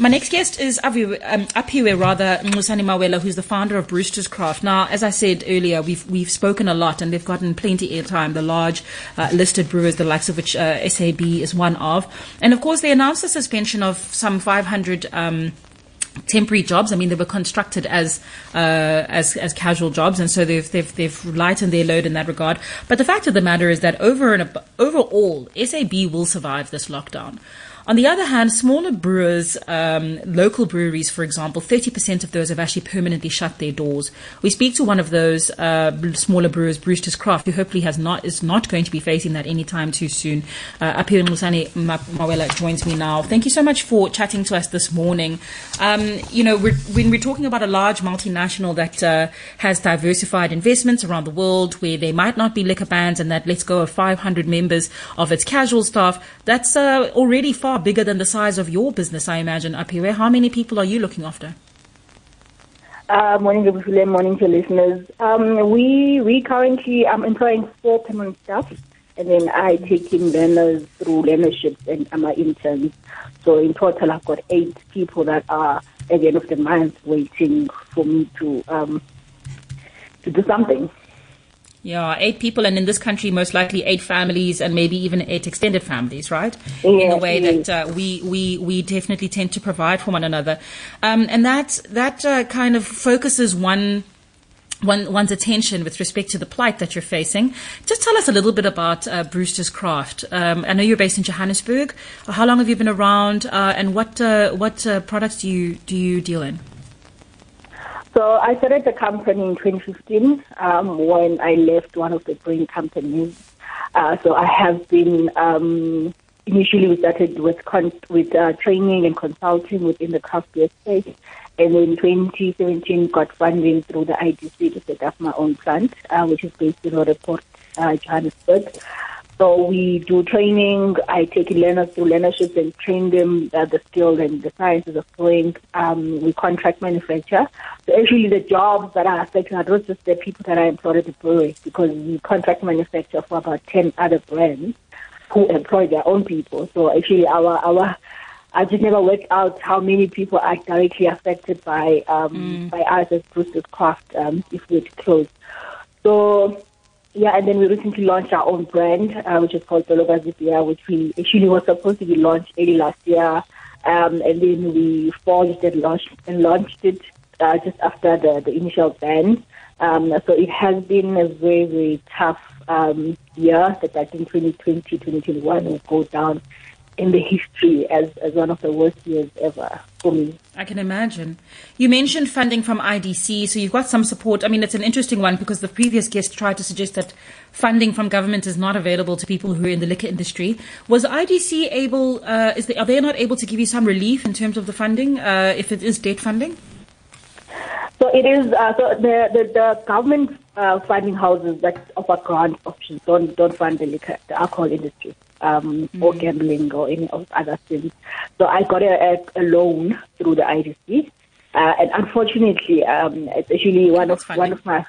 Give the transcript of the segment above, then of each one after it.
My next guest is Apiwe Nxusani Mawela, who's the founder of Brewster's Craft. Now, as I said earlier, we've spoken a lot and they've gotten plenty airtime, the large listed brewers, the likes of which SAB is one of. And of course, they announced the suspension of some 500 temporary jobs. I mean, they were constructed as casual jobs, and so they've lightened their load in that regard. But the fact of the matter is that overall, SAB will survive this lockdown. On the other hand, smaller brewers, local breweries, for example, 30% of those have actually permanently shut their doors. We speak to one of those smaller brewers, Brewster's Craft, who hopefully is not going to be facing that anytime too soon. Apiwe Nxusani Mawela joins me now. Thank you so much for chatting to us this morning. When we're talking about a large multinational that has diversified investments around the world, where there might not be liquor bans and that lets go of 500 members of its casual staff, that's already far bigger than the size of your business, I imagine, Apiwe. How many people are you looking after? Morning, Gabufule. Morning to listeners. We currently employing 4 permanent staff, and then I take in learners through learnerships and my interns. So in total, I've got 8 people that are at the end of the month waiting for me to do something. Yeah, 8 people, and in this country, most likely 8 families, and maybe even 8 extended families, right? Yes, in a way that we definitely tend to provide for one another, and that kind of focuses one's attention with respect to the plight that you're facing. Just tell us a little bit about Brewster's Craft. I know you're based in Johannesburg. How long have you been around, and what products do you deal in? So I started the company in 2015 when I left one of the brewing companies. So I have been initially we started with training and consulting within the craft beer space, and then in 2017 got funding through the IDC to set up my own plant, which is based in Roodepoort, Johannesburg. So we do training. I take learners through learnerships and train them the skills and the sciences of brewing. We contract manufacture. So actually the jobs that are affected are not just the people that are employed at the brewery, because we contract manufacture for about 10 other brands who employ their own people. So actually I just never worked out how many people are directly affected by us as Brewster's Craft if we're to close. So yeah, and then we recently launched our own brand, which is called Tolokazi Beer, which we actually was supposed to be launched early last year. And then we forged and launched it just after the initial ban. So it has been a very, very tough year that I think 2020, 2021 will go down in the history as one of the worst years ever for me. I can imagine. You mentioned funding from IDC, so you've got some support. I mean, it's an interesting one because the previous guest tried to suggest that funding from government is not available to people who are in the liquor industry. Was IDC able, are they not able to give you some relief in terms of the funding, if it is debt funding? So it is, so the government funding houses that offer grant options don't fund the alcohol industry. Or gambling or any of other things. So I got a loan through the IDC, and unfortunately, it's actually one of my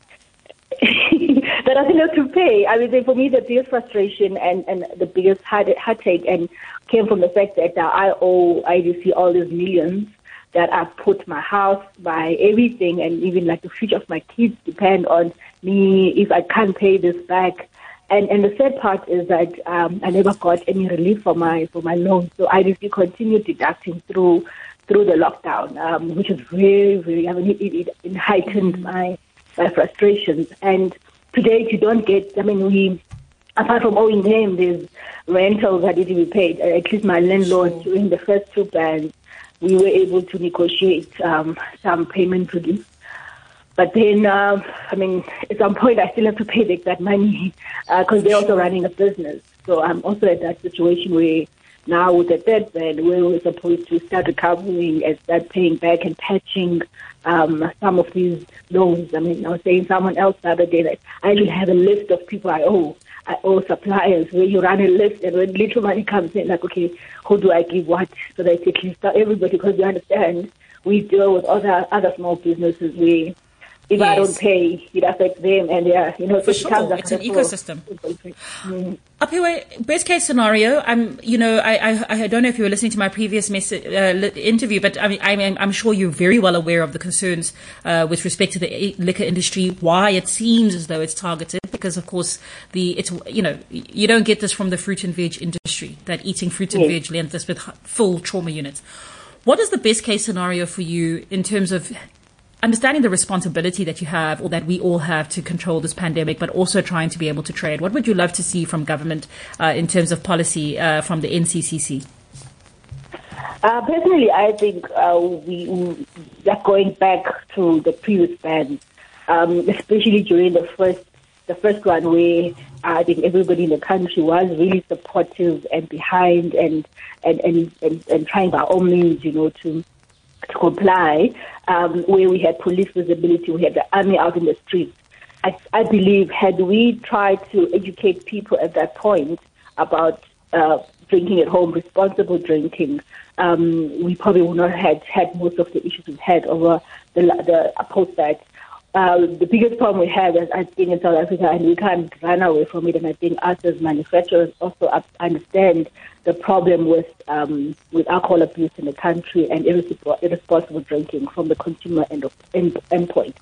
that I didn't have to pay. I mean, for me, the biggest frustration and the biggest heartache and came from the fact that I owe IDC all these millions that I put my house, my everything, and even like the future of my kids depend on me. If I can't pay this back. And the sad part is that I never got any relief for my loan. So I just continued deducting through the lockdown, which is very, very, I mean, it heightened my frustrations. And today you don't get, I mean, we, apart from owing them, there's rentals that need to be paid. At least my landlord, during the first 2 bans, we were able to negotiate some payment relief. But then, I mean, at some point I still have to pay that money because they're also running a business. So I'm also at that situation where now with the third ban, where we're supposed to start recovering and start paying back and patching some of these loans. I mean, I was saying someone else the other day that I actually have a list of people I owe suppliers, where you run a list, and when little money comes in, like, okay, who do I give what? So that at least everybody, because you understand, we deal with other small businesses where if I don't pay, it affects them, and for sure, it's an ecosystem. Apiwe, best case scenario. I don't know if you were listening to my previous interview, but I'm sure you're very well aware of the concerns with respect to the liquor industry. Why it seems as though it's targeted, because of course you don't get this from the fruit and veg industry. That eating fruit and veg lent us with full trauma units. What is the best case scenario for you in terms of understanding the responsibility that you have, or that we all have, to control this pandemic, but also trying to be able to trade? What would you love to see from government in terms of policy from the NCCC? Personally, I think we are going back to the previous ban, especially during the first one, where I think everybody in the country was really supportive and behind and trying by all means, to comply, where we had police visibility, we had the army out in the streets. I believe had we tried to educate people at that point about drinking at home, responsible drinking, we probably would not have had most of the issues we've had over the post that. The biggest problem we have, I think, in South Africa, and we can't run away from it, and I think us as manufacturers also understand the problem with alcohol abuse in the country and irresponsible drinking from the consumer endpoint.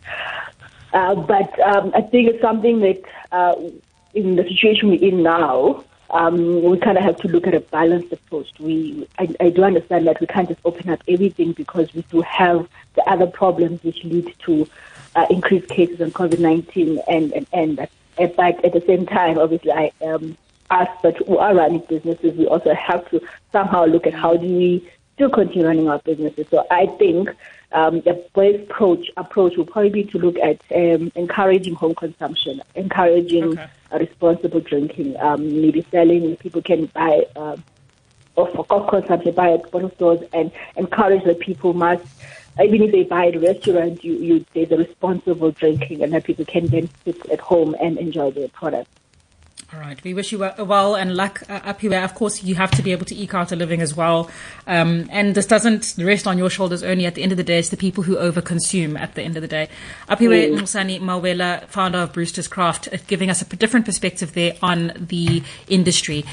But I think it's something that, in the situation we're in now, we kind of have to look at a balanced approach. I do understand that we can't just open up everything, because we do have the other problems which lead to increased cases on COVID-19, but at the same time, obviously, us that who are running businesses, we also have to somehow look at how do we still continue running our businesses. So I think the best approach will probably be to look at encouraging home consumption, encouraging responsible drinking, maybe selling. People can buy or for consumption, buy at bottle stores, and encourage that people must. Even if they buy at a restaurant, there's a responsible drinking, and that people can then sit at home and enjoy their product. All right. We wish you well and luck, Apiwe. Of course, you have to be able to eke out a living as well. And this doesn't rest on your shoulders only. At the end of the day, it's the people who overconsume at the end of the day. Apiwe Nxumsani Mawela, founder of Brewster's Craft, giving us a different perspective there on the industry.